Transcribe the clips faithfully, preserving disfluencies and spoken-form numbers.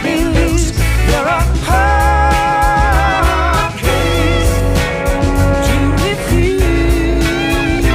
be loose. You're a hard case to refuse.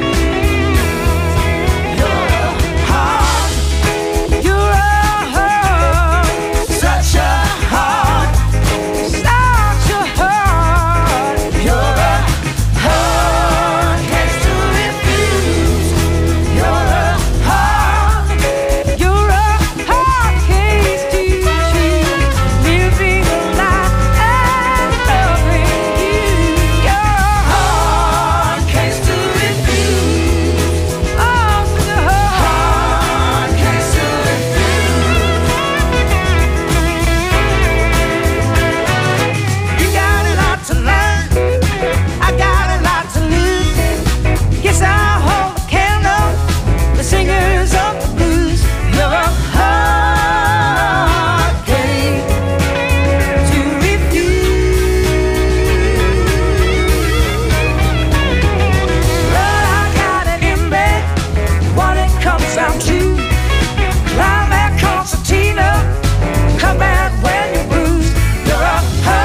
You're a hard, you're a hard, such a hard, such a hard. You're a hard case to refuse. You're a hard, you're a hard case to choose. Living a life and loving you. You're a hard case to refuse. Oh, such a hard case to refuse. You got a lot to learn. I got a lot to lose. Guess I'll hold the candle. The singers of the blues. You're a hard case to refuse. But I got it in me. What it comes down to. Climb that concertina. Come back when you're bruised. You're a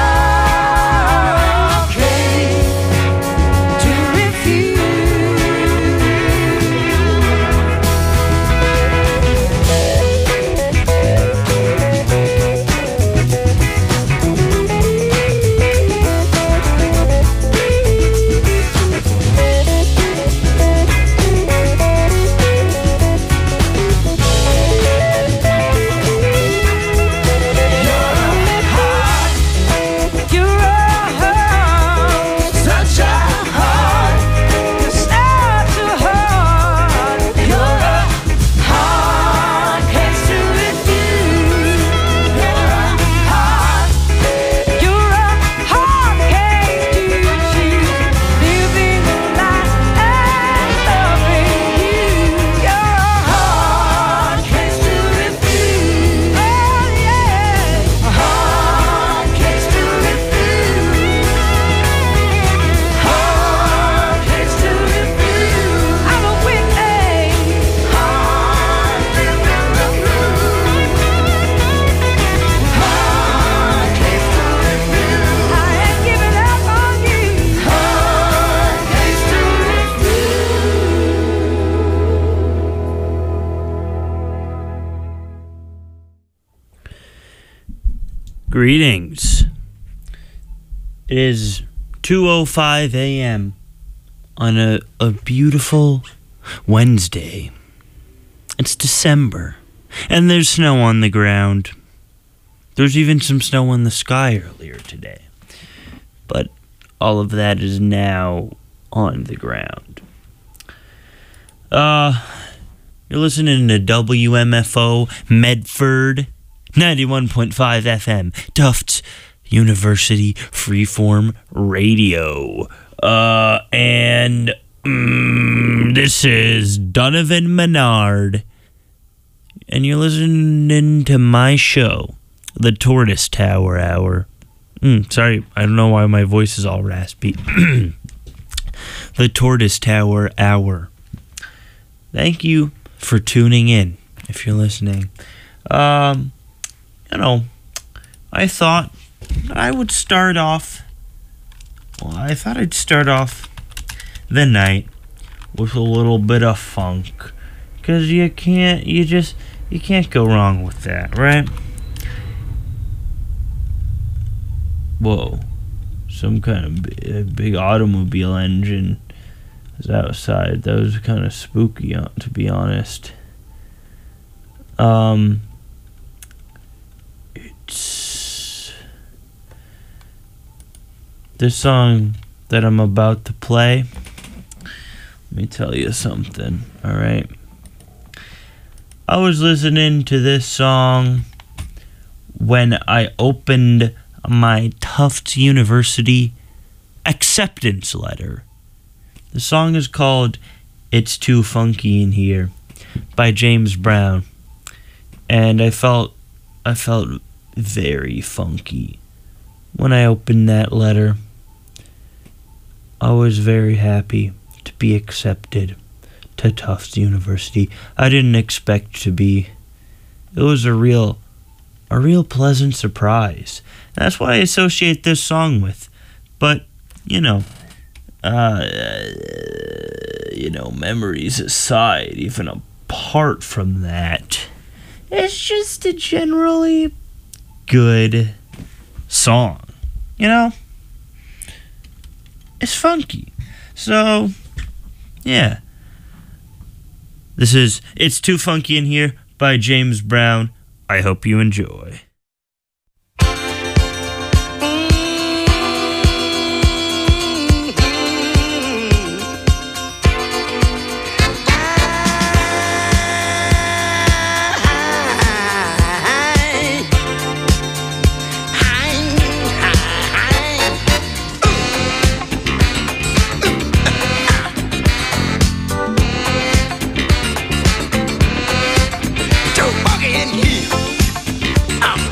hard case to refuse. You're a hard, such a hard, such a hard. You're a hard case to refuse. You're a hard, you're a hard case to choose. Living a life and loving you. You're a hard case to refuse. Oh yeah, a hard case to refuse. Hard case to refuse. I'm a Whitney. Hard case to refuse. Hard case to refuse. I ain't giving up on you. Hard case to Greetings. It is two oh five a.m. on a, a beautiful Wednesday. It's December, and there's snow on the ground. There's even some snow in the sky earlier today. But all of that is now on the ground. Uh, you're listening to W M F O Medford, ninety-one point five F M, Tufts University Freeform Radio. Uh, and mm, this is Donovan Menard. And you're listening to my show, The Tortoise Tower Hour. Mm, sorry, I don't know why my voice is all raspy. The Tortoise Tower Hour. Thank you for tuning in, if you're listening. Um, you know, I thought I would start off, well, I thought I'd start off the night with a little bit of funk. Because you can't, you just, you can't go wrong with that, right? Whoa, some kind of big, big automobile engine is outside. That was kind of spooky, to be honest. Um, it's this song that I'm about to play. Let me tell you something, all right? I was listening to this song when I opened my Tufts University acceptance letter. The song is called It's Too Funky in Here by James Brown. And I felt I felt very funky when I opened that letter. I was very happy to be accepted to Tufts University. I didn't expect to be. It was a real a real pleasant surprise. And that's what I associate this song with. But, you know, uh, you know, memories aside, even apart from that, it's just a generally good song. You know? It's funky. So, yeah. This is It's Too Funky in Here by James Brown. I hope you enjoy. I'm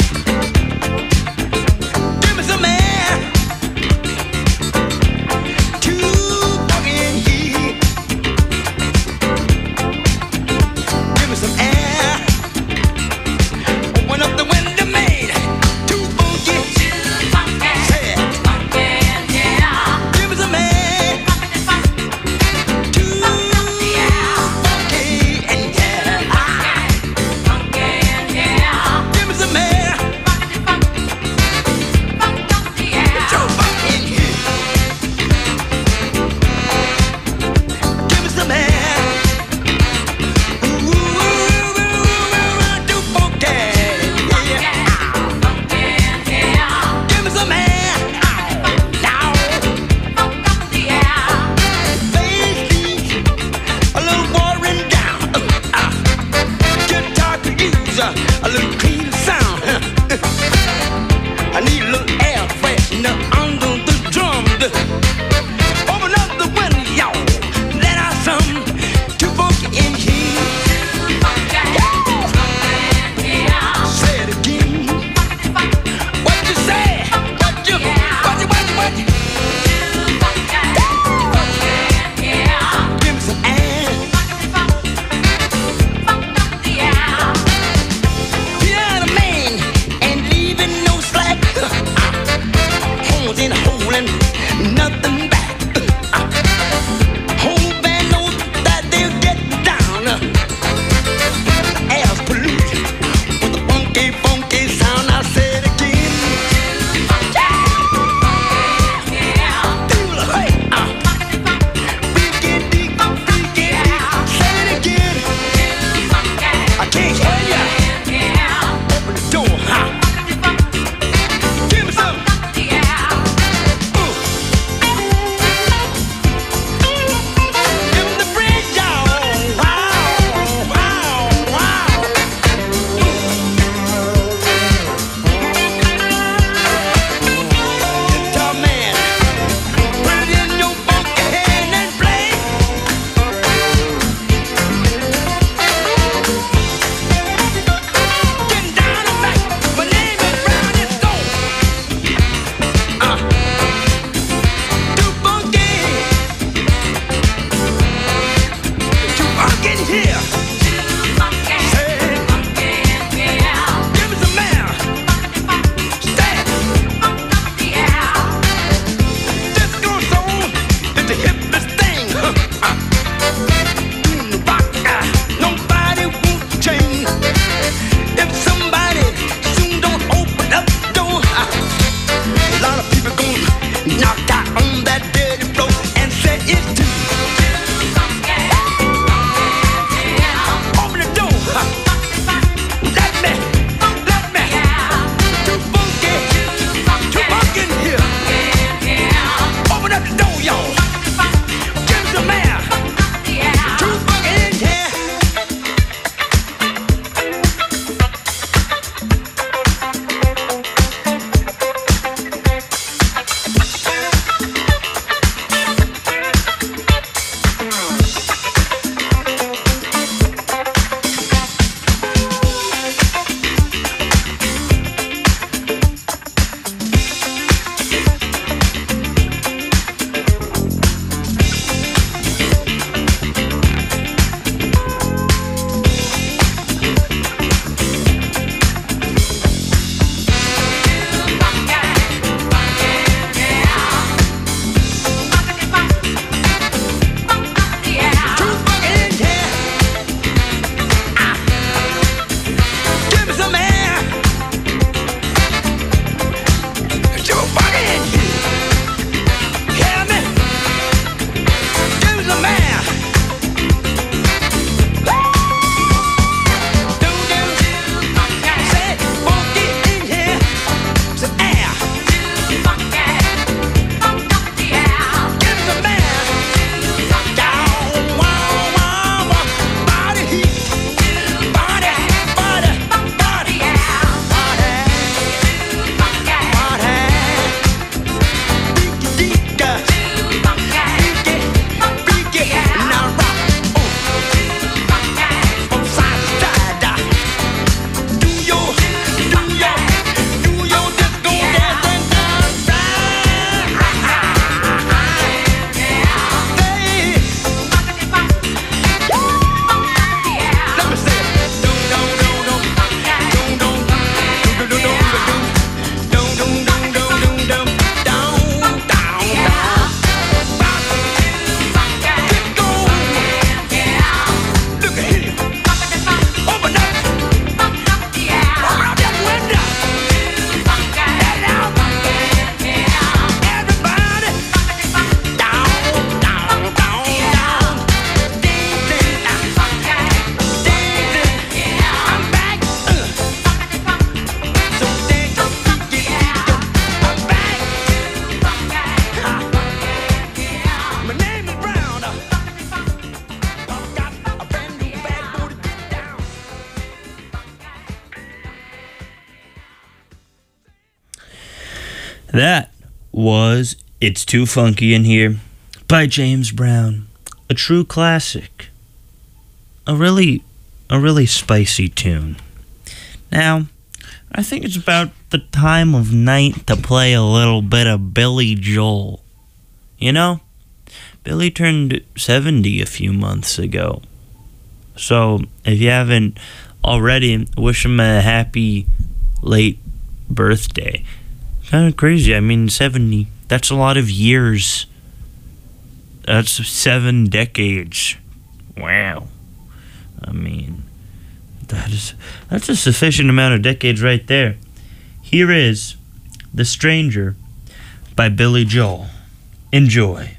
That was It's Too Funky in Here by James Brown. A true classic. A really, a really spicy tune. Now, I think it's about the time of night to play a little bit of Billy Joel. You know, Billy turned seventy a few months ago. So, if you haven't already, wish him a happy late birthday. Kind of crazy. I mean, seventy, that's a lot of years. That's seven decades. Wow. I mean, that is that's a sufficient amount of decades right there. Here is The Stranger by Billy Joel. Enjoy.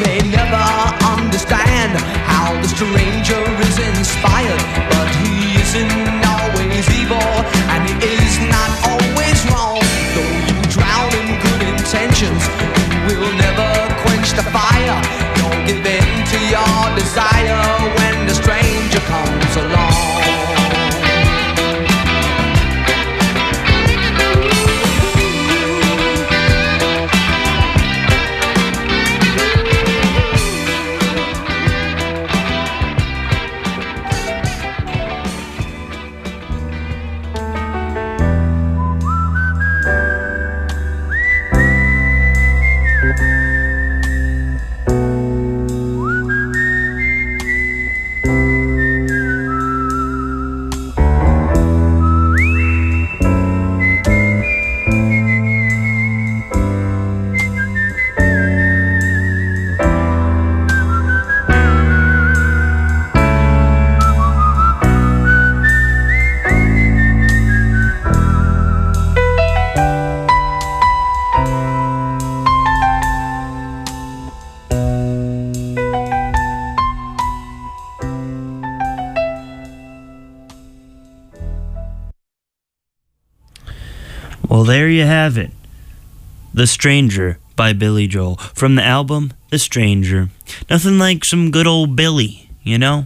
Understand how the stranger is inspired, but he is Well, there you have it. The Stranger by Billy Joel. From the album, The Stranger. Nothing like some good old Billy, you know?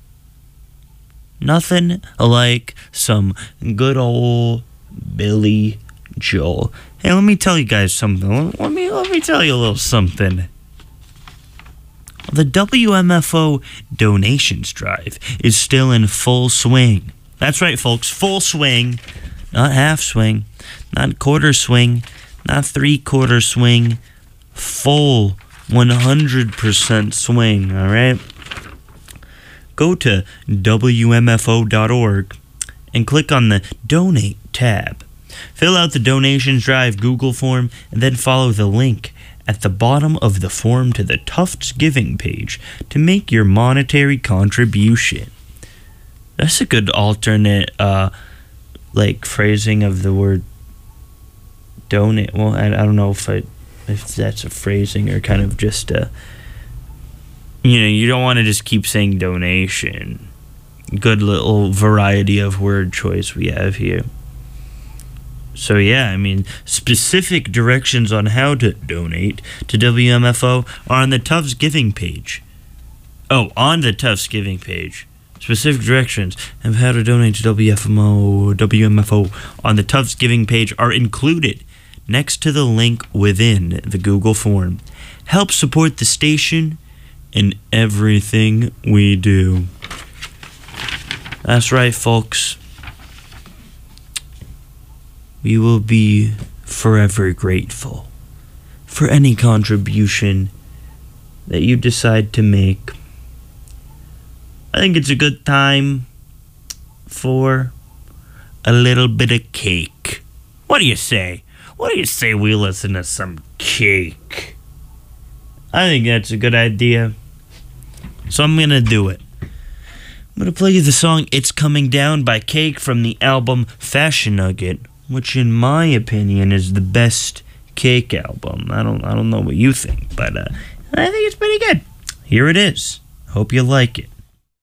Nothing like some good old Billy Joel. Hey, let me tell you guys something. Let me, let me tell you a little something. The W M F O donations drive is still in full swing. That's right, folks. Full swing. Not half swing. Not quarter swing. Not three-quarter swing. Full one hundred percent swing, all right? Go to W M F O dot org and click on the Donate tab. Fill out the Donations Drive Google form and then follow the link at the bottom of the form to the Tufts Giving page to make your monetary contribution. That's a good alternate, uh, like, phrasing of the word donate. Well, I, I don't know if I, if that's a phrasing or kind of just a, you know, you don't want to just keep saying donation. Good little variety of word choice we have here. So yeah, I mean, specific directions on how to donate to W M F O are on the Tufts Giving page. Oh, on the Tufts Giving page. Specific directions of how to donate to W M F O, W M F O on the Tufts Giving page are included next to the link within the Google form. Help support the station and everything we do. That's right, folks. We will be forever grateful for any contribution that you decide to make. I think it's a good time for a little bit of cake. What do you say? What do you say we listen to some cake? I think that's a good idea. So I'm going to do it. I'm going to play you the song It's Coming Down by Cake from the album Fashion Nugget, which in my opinion is the best Cake album. I don't I don't know what you think, but uh, I think it's pretty good. Here it is. Hope you like it.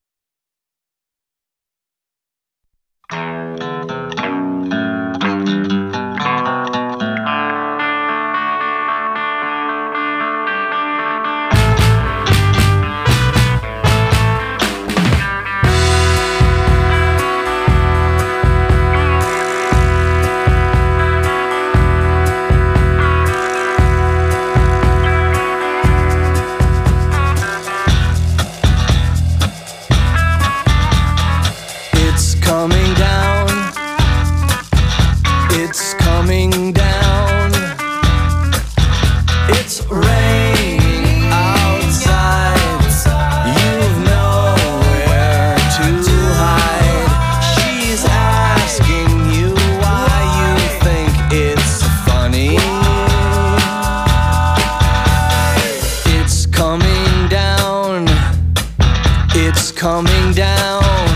Coming down,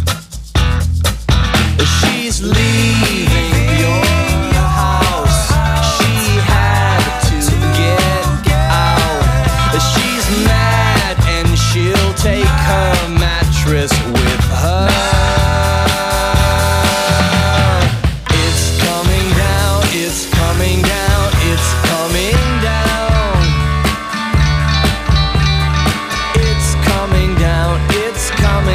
she's leaving your house. She had to get out. She's mad and she'll take her mattress with her. It's coming down, it's coming down, it's coming down. It's coming down, it's coming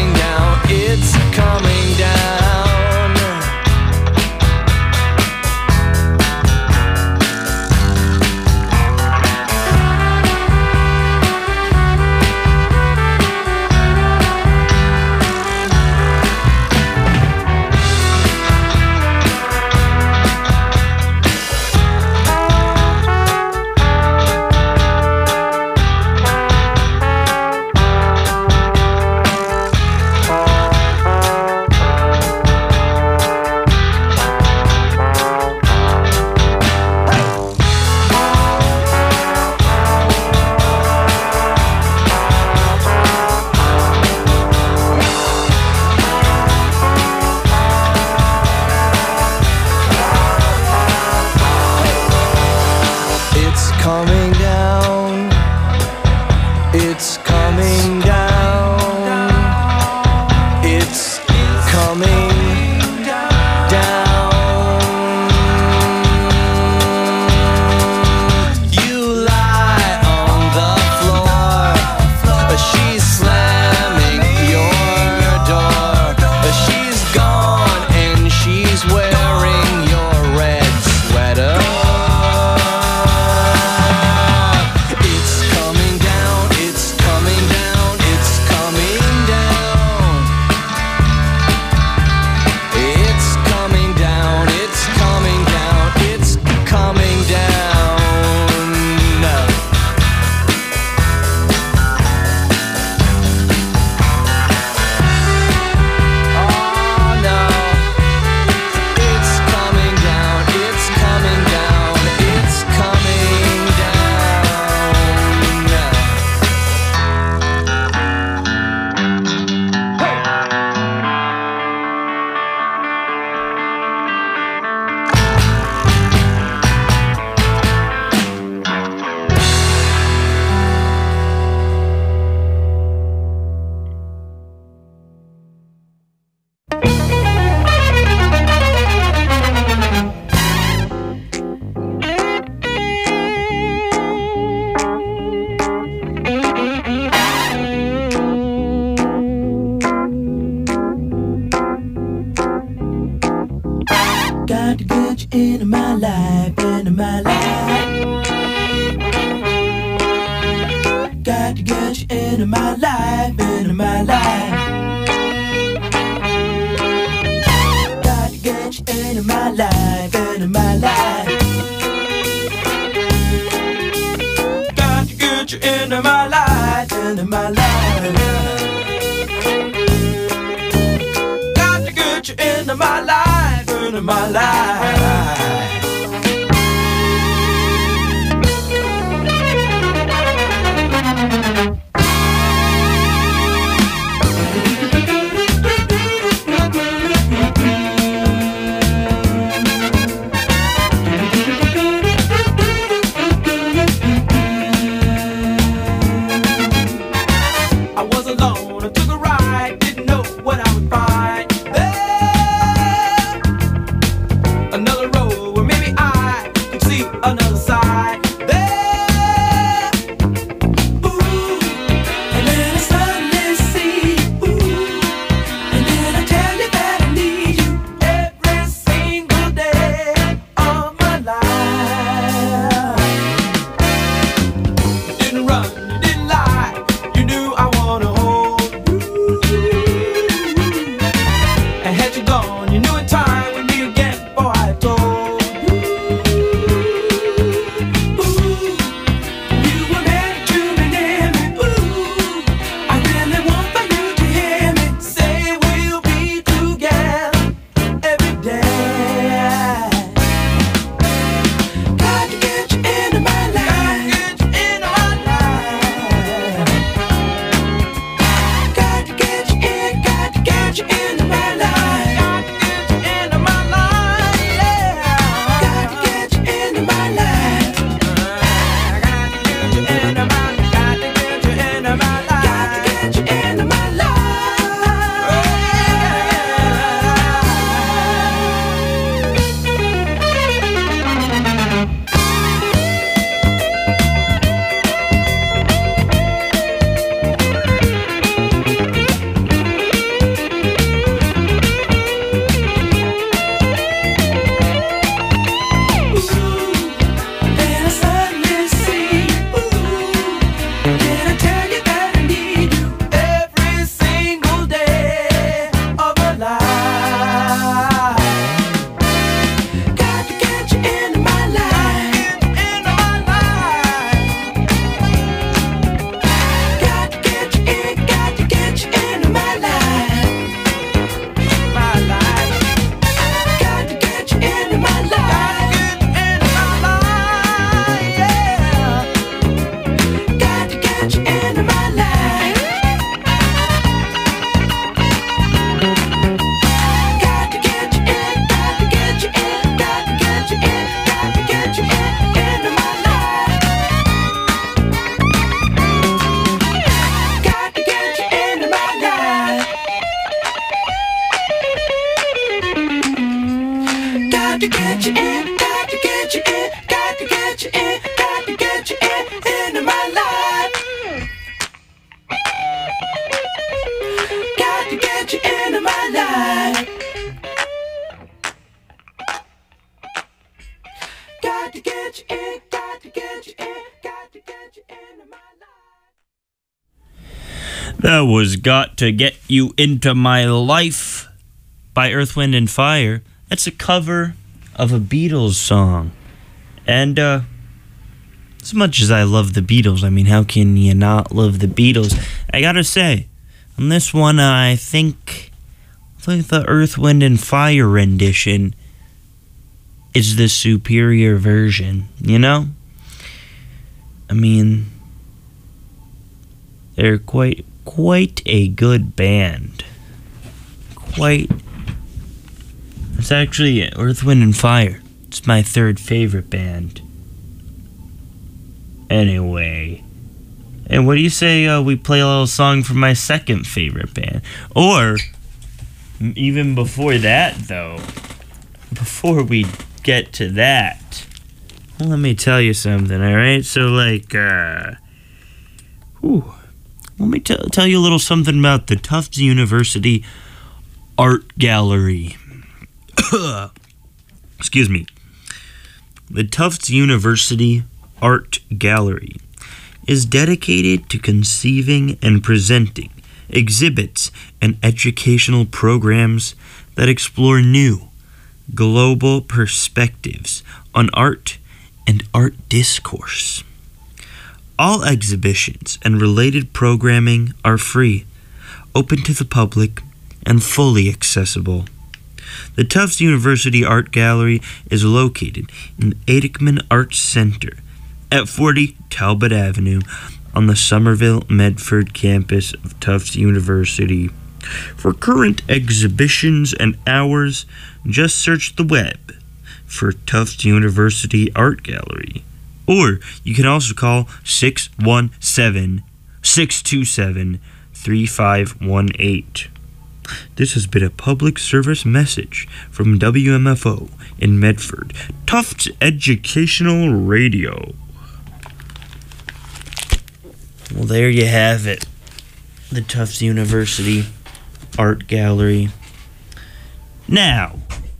coming down. It's coming down. It's coming down. You lie on the floor. She's slamming your door. She's gone and she's wearing your red sweater. It's coming down, it's coming down, it's coming down. It's coming down, it's coming down, it's coming down. Oh no, it's coming down, it's coming down, it's coming got to get you into my life, into my life. Got to get you into my life, into my life. Got to get you into my life, into my life. Got to get you into my life, into my life. Got to get you into my life, into my life. I was alone, I took a ride, didn't know what I would find there. Another road where maybe I could see another side there. Ooh, and then I suddenly see, ooh, and then I tell you that I need you every single day of my life. You didn't run, you didn't lie, you knew I wanna hold you. And had you gone, you knew in time we'd meet again before I told you. Ooh, you were meant to be near me. Ooh, I really want for you to hear me say we'll be together every day. Got to get you into my life. Got to get you into my life. Got to get you in, got to get you into my life. Got to get you into my life, yeah. Got to get you into my life. Got to get you into my, got to get you into my life. Got to get you into my life. Ooh, then I suddenly see, ooh, That was Got to Get You Into My Life by Earth, Wind, and Fire. It's a cover of a Beatles song. And, uh, as much as I love the Beatles, I mean, how can you not love the Beatles? I gotta say, on this one, uh, I think, I think the Earth, Wind, and Fire rendition is the superior version, you know? I mean, they're quite, quite a good band. Quite. It's actually Earth, Wind, and Fire. It's my third favorite band. Anyway. And what do you say uh, we play a little song from my second favorite band? Or, even before that, though, before we get to that, well, let me tell you something, alright? So, like, uh, whew, let me t- tell you a little something about the Tufts University Art Gallery. Excuse me. The Tufts University Art Gallery is dedicated to conceiving and presenting exhibits and educational programs that explore new, global perspectives on art and art discourse. All exhibitions and related programming are free, open to the public, and fully accessible. The Tufts University Art Gallery is located in the Aitken Arts Center at forty Talbot Avenue on the Somerville Medford campus of Tufts University. For current exhibitions and hours, just search the web for Tufts University Art Gallery. Or you can also call six one seven, six two seven, three five one eight. This has been a public service message from W M F O in Medford, Tufts Educational Radio. Well, there you have it. The Tufts University Art Gallery. Now,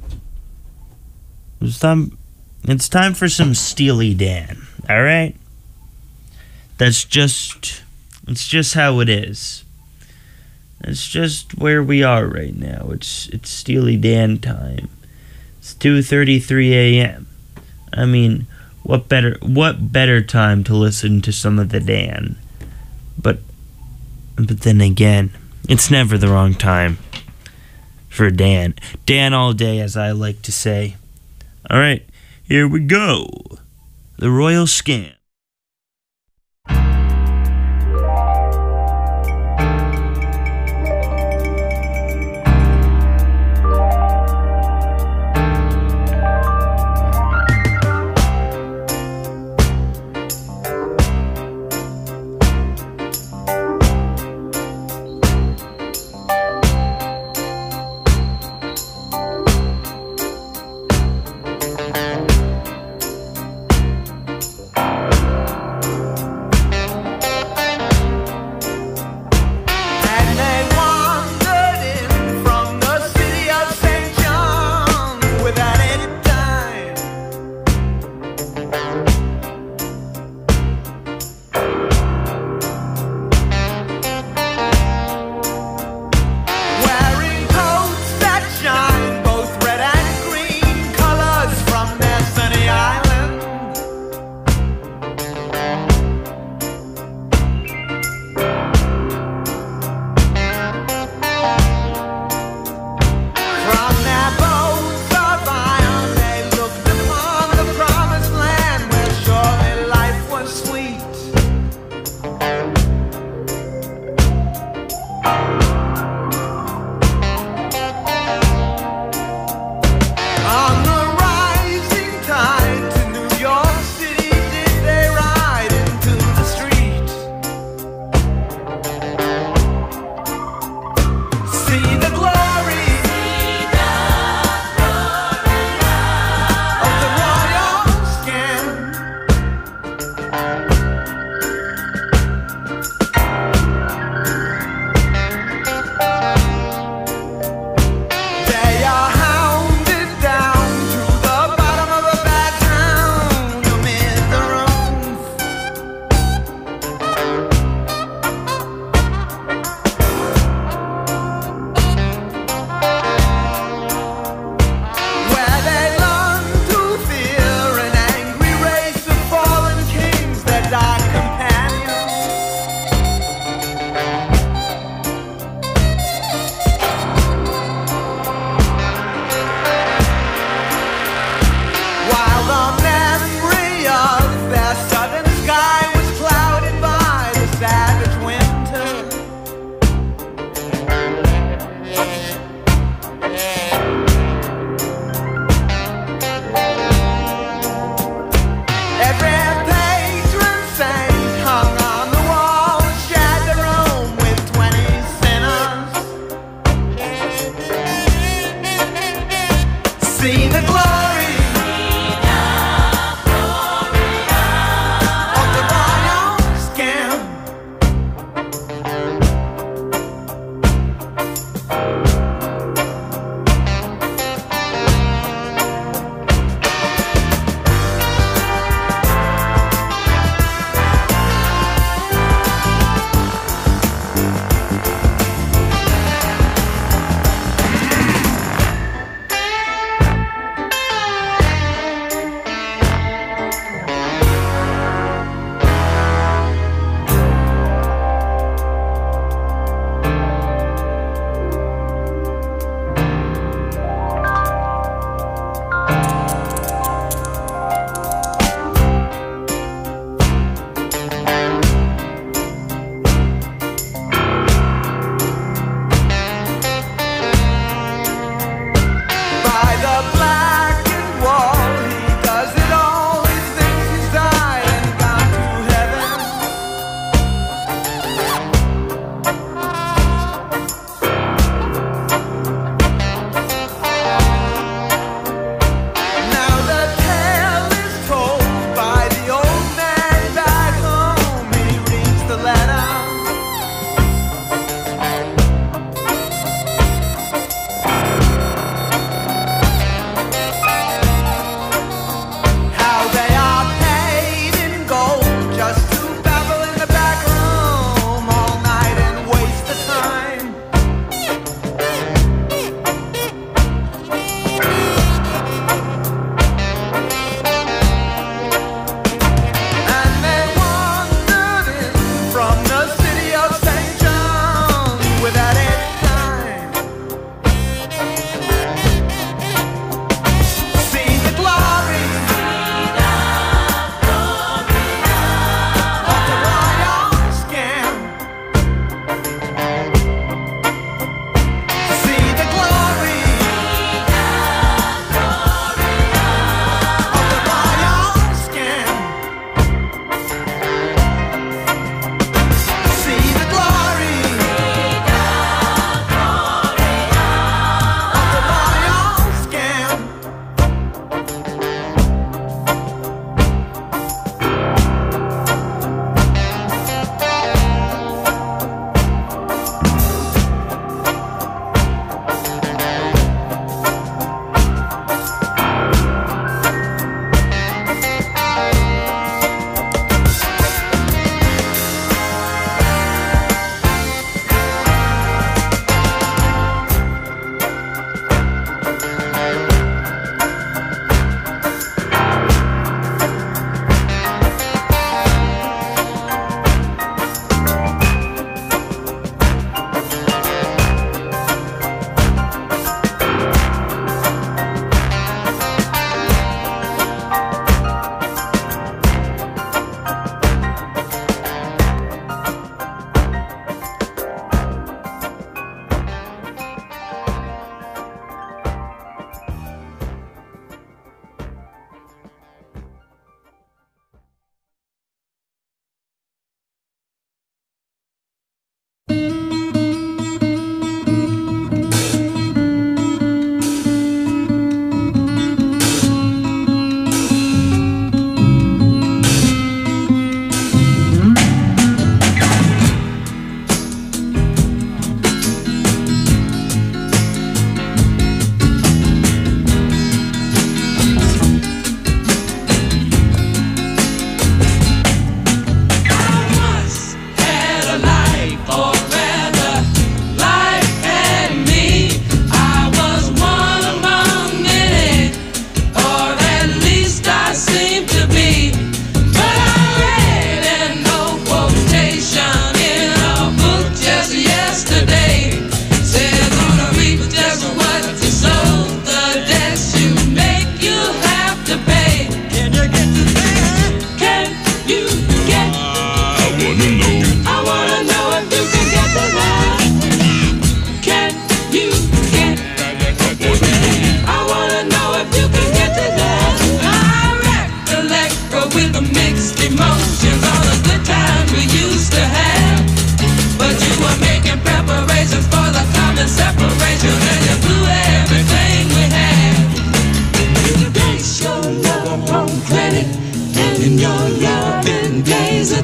it's time, it's time for some Steely Dan, alright? That's just, it's just how it is. It's just where we are right now. It's it's Steely Dan time. It's two thirty-three a.m. I mean, what better what better time to listen to some of the Dan? But but then again, it's never the wrong time for Dan. Dan all day, as I like to say. All right, here we go. The Royal Scam.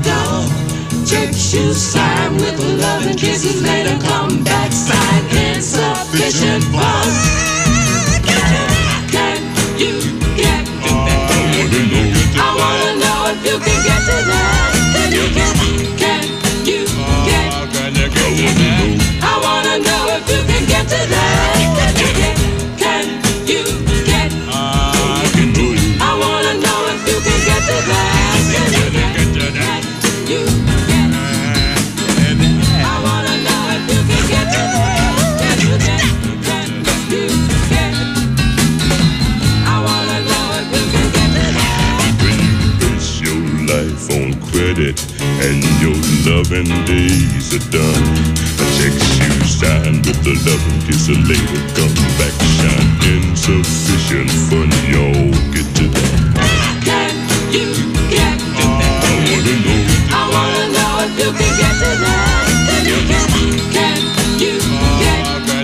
done. Check shoes, sign with love and kisses, later come back, sign insufficient funds. Can you get to that? I wanna know if you can get to that. Can you get? Can you get? I wanna know if you can get to that. Can you get? Can you get? I wanna know if you can get to that. Can you get? Can you get? I wanna know if you can get to that. Can you get? Can you get? I wanna know if you can get to that. When you base your life on credit and your loving days are done, a check you sign with the loving kiss a later come back, shine insufficient fun, y'all get to that. Can you get to that? I wanna know. I wanna know if you can get to that. Can you get? Can you get?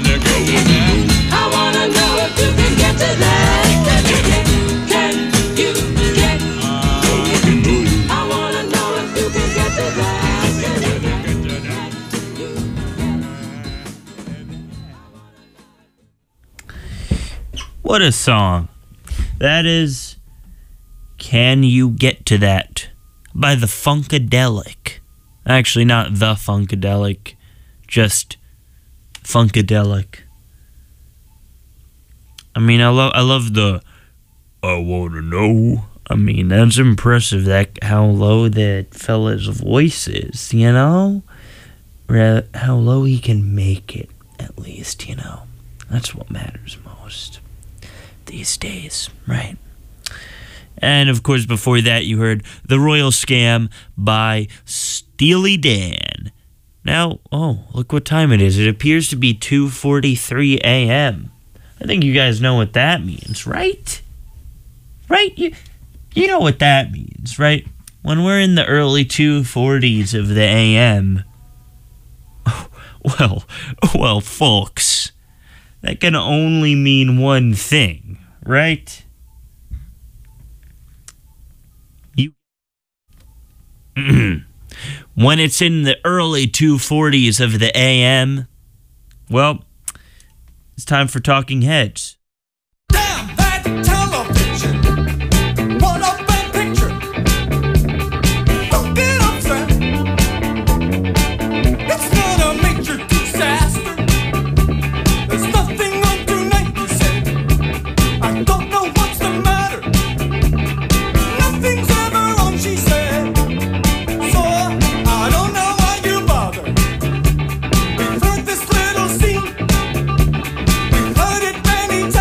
I wanna know if you can get to that. Can you get? Can you get? I wanna know if you can get to that. Can you get? What a song. That is Can You Get to That by the Funkadelic. Actually, not the Funkadelic, just Funkadelic. I mean, I love I love the I wanna know. I mean, that's impressive that how low that fella's voice is, you know? Or how low he can make it, at least, you know. That's what matters most these days, right? And of course, before that, you heard The Royal Scam by Steely Dan. Now, oh, look what time it is. It appears to be two forty-three a.m. I think you guys know what that means, right? Right? You, you know what that means, right? When we're in the early two forties of the a m, well, well, folks, that can only mean one thing, right? You when it's in the early two forties of the a m, well, it's time for Talking Heads. Damn that television! What a bad picture! Don't get upset. It's not a major disaster. There's nothing wrong tonight, you said. I don't know what's the matter. Nothing's ever wrong, she said. So I don't know why you bother. We've heard this little scene. We've heard it many times.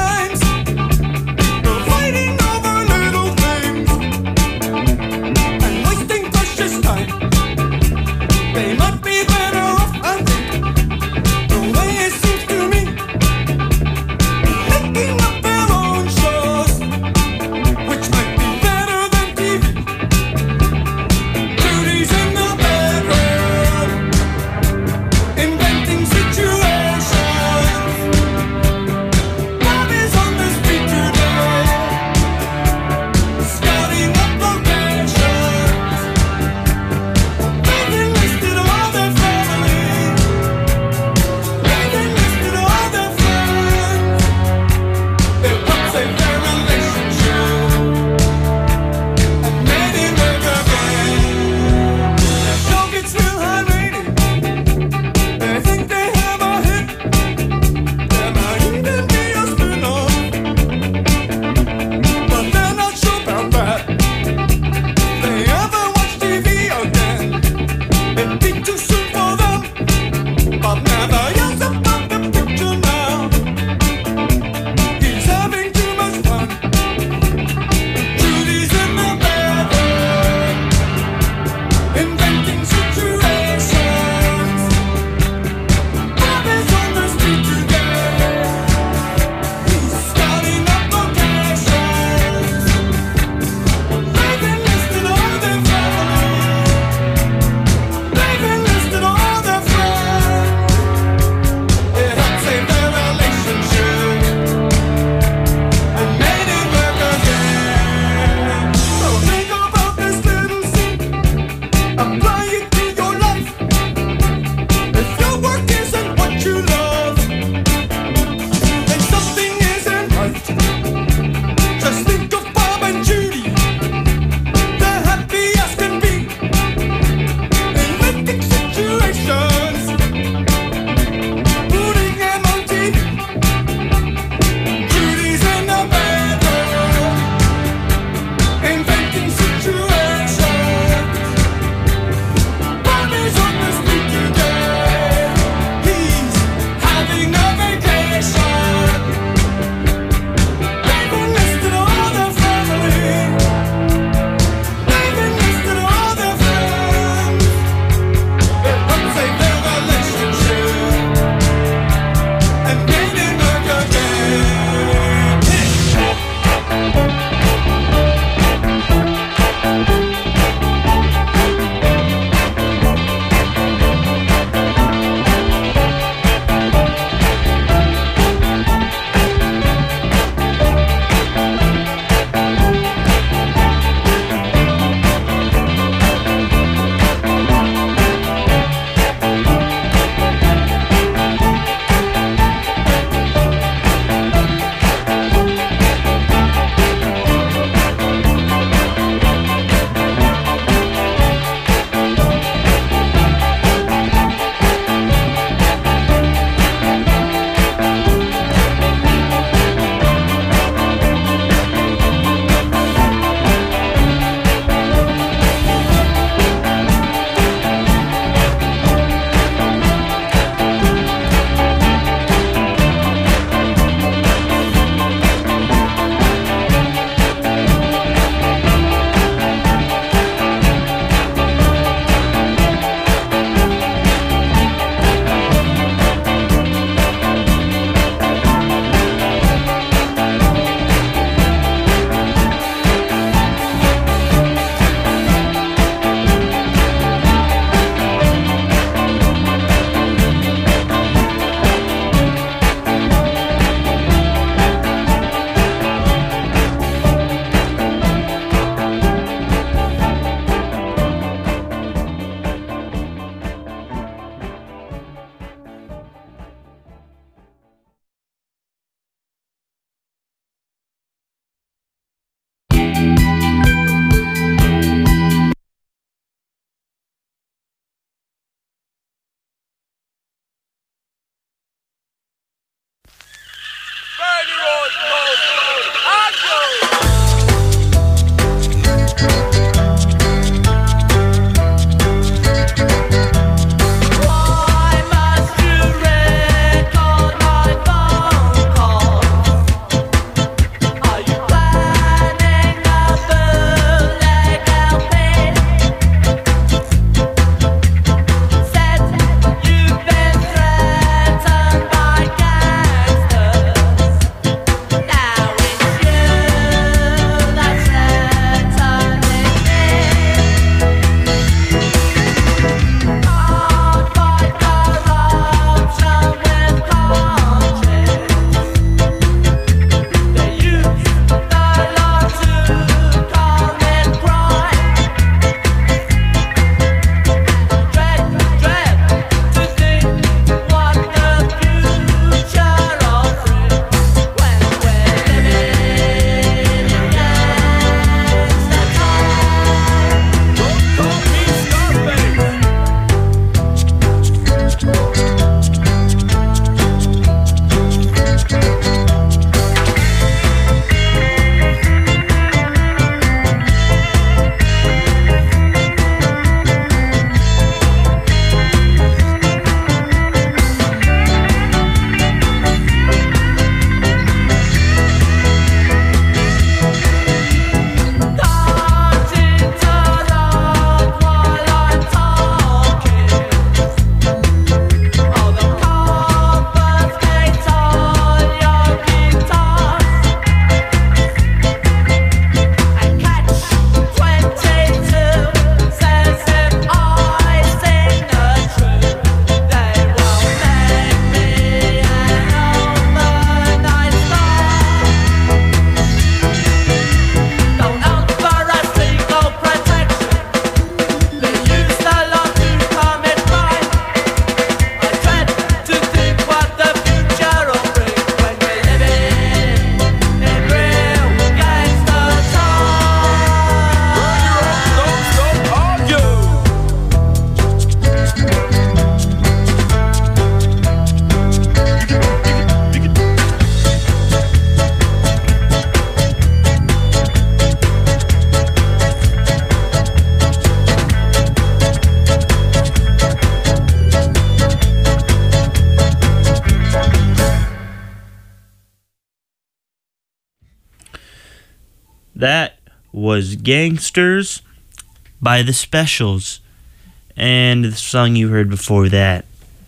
That was Gangsters by The Specials. And the song you heard before that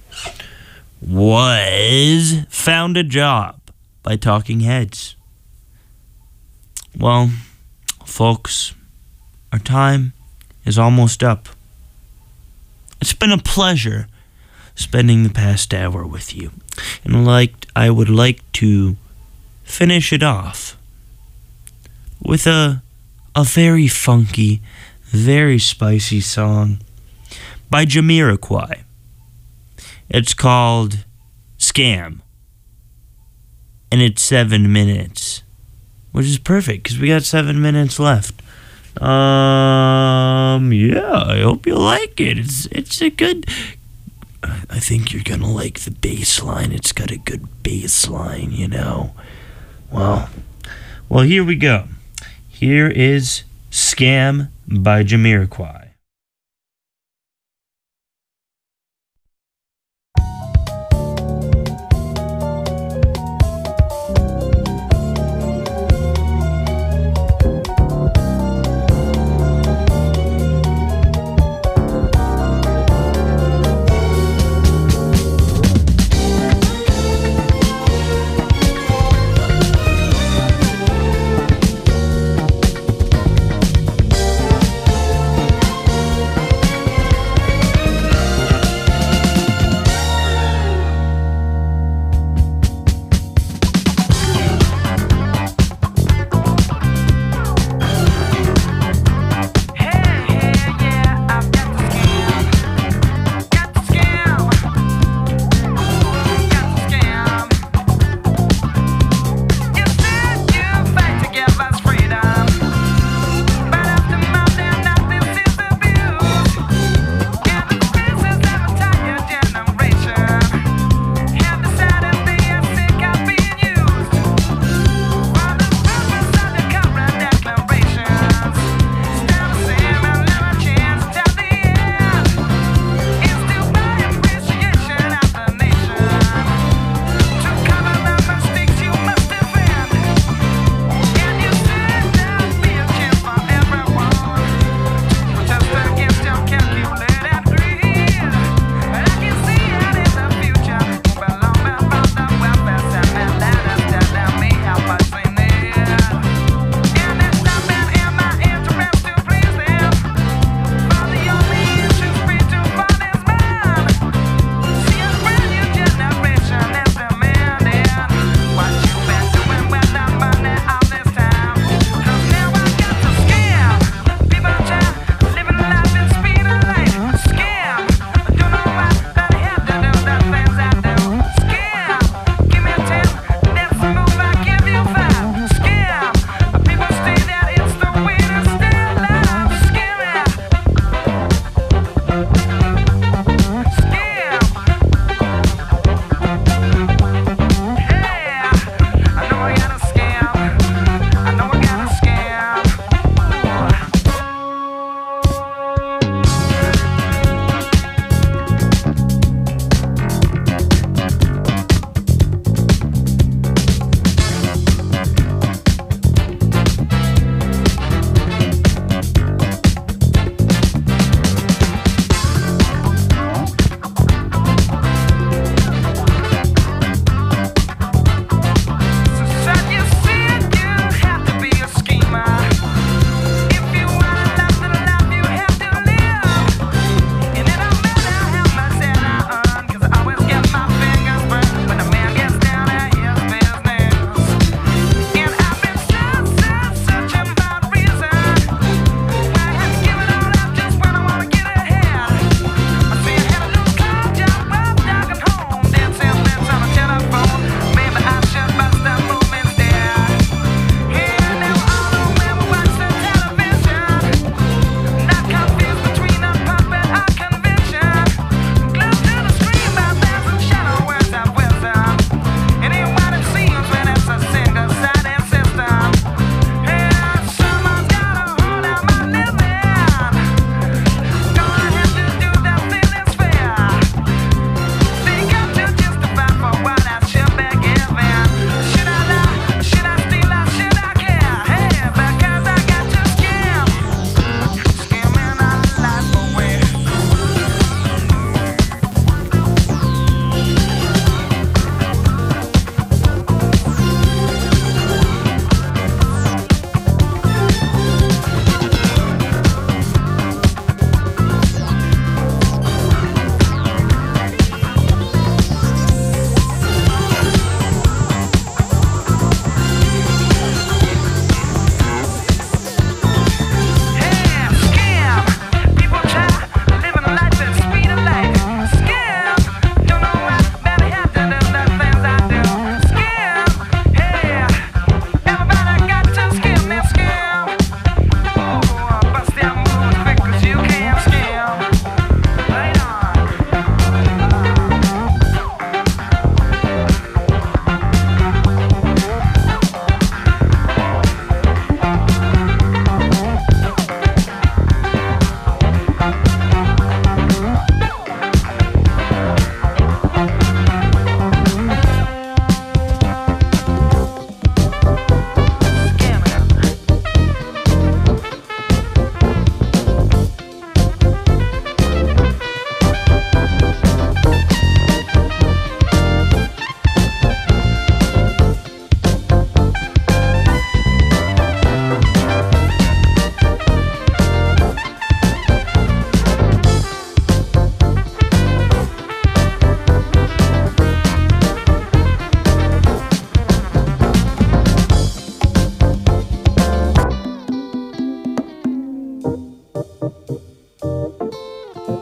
was Found a Job by Talking Heads. Well, folks, our time is almost up. It's been a pleasure spending the past hour with you. And like I would like to finish it off with a a very funky, very spicy song by Jamiroquai. It's called Scam. And it's seven minutes. Which is perfect, because we got seven minutes left. Um, yeah, I hope you like it. It's it's a good... I think you're gonna like the bass line. It's got a good bass line, you know. Well, well, here we go. Here is Scam by Jamiroquai. Thank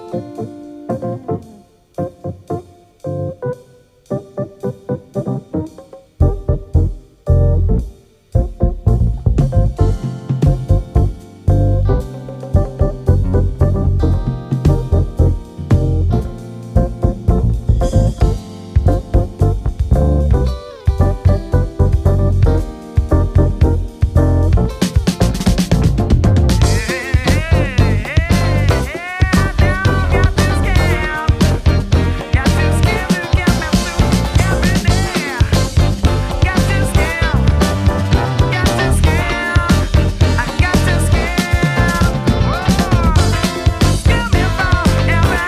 Thank